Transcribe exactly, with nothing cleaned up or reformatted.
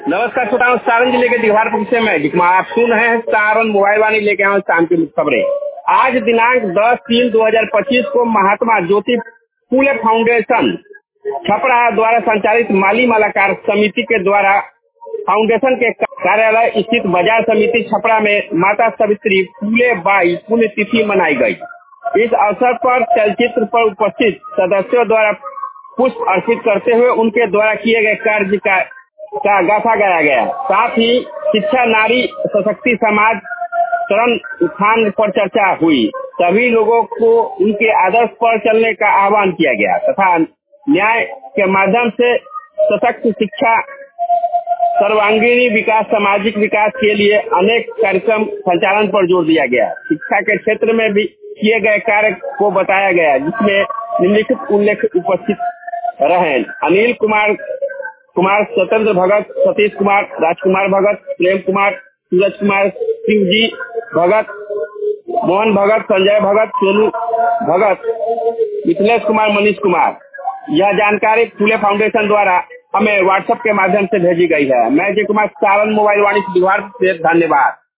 नमस्कार श्रोताओं, सारण जिले के दीघारपुर से मैं जिकमा आप सुन रहे हैं सारण मोबाइल वाणी लेके आए शाम की खबरें। आज दिनांक दस तीन दो हजार पच्चीस को महात्मा ज्योति फूले फाउंडेशन छपरा द्वारा संचालित माली मलाकार समिति के द्वारा फाउंडेशन के कार्यालय स्थित बाजार समिति छपरा में माता सावित्री फूले बाई पुण्यतिथि मनाई गई। इस अवसर पर चलचित्र पर उपस्थित सदस्यों द्वारा पुष्प अर्पित करते हुए उनके द्वारा किए गए कार्य का का गाथा गाया गया। साथ ही शिक्षा, नारी सशक्ति, समाज चरण उत्थान पर चर्चा हुई। सभी लोगों को उनके आदर्श पर चलने का आह्वान किया गया तथा न्याय के माध्यम से सशक्त शिक्षा, सर्वांगीण विकास, सामाजिक विकास के लिए अनेक कार्यक्रम संचालन पर जोर दिया गया। शिक्षा के क्षेत्र में भी किए गए कार्य को बताया गया, जिसमें निम्नलिखित उल्लेख उपस्थित रहे। अनिल कुमार कुमार स्वतंत्र भगत, सतीश कुमार, राजकुमार भगत, प्रेम कुमार, सूरज कुमार, शिवजी भगत, मोहन भगत, संजय भगत, सोनू भगत, मिथिलेश कुमार, मनीष कुमार। यह जानकारी फूले फाउंडेशन द्वारा हमें व्हाट्सएप के माध्यम से भेजी गई है। मैं जी कुमार, सारण मोबाइल वाणी से धन्यवाद।